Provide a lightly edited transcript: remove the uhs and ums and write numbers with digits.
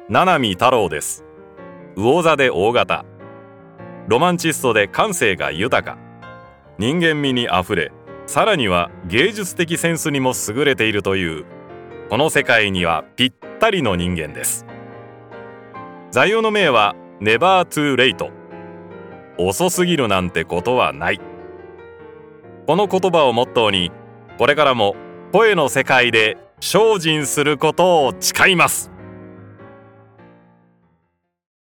七海太郎です。魚座で大型、ロマンチストで感性が豊か、人間味にあふれ、さらには芸術的センスにも優れているという、この世界にはぴったりの人間です。座右の銘は Never too late、 遅すぎるなんてことはない。この言葉をモットーに、これからも声の世界で精進することを誓います。